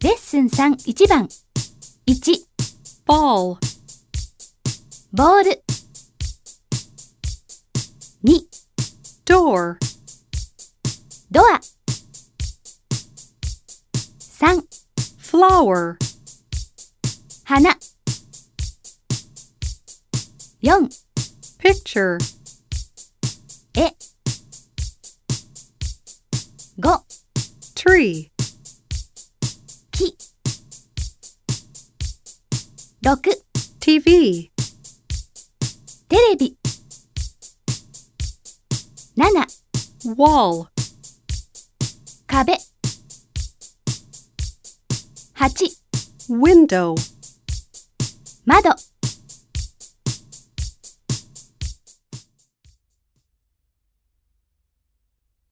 レッスン3、1番。1、 ball, ボール。2、 door, ドア。3、 flower, 花。4、 picture, 絵。5、 tree, 木。6、 TV, テレビ。7、 wall, 壁。8、 window. 窓。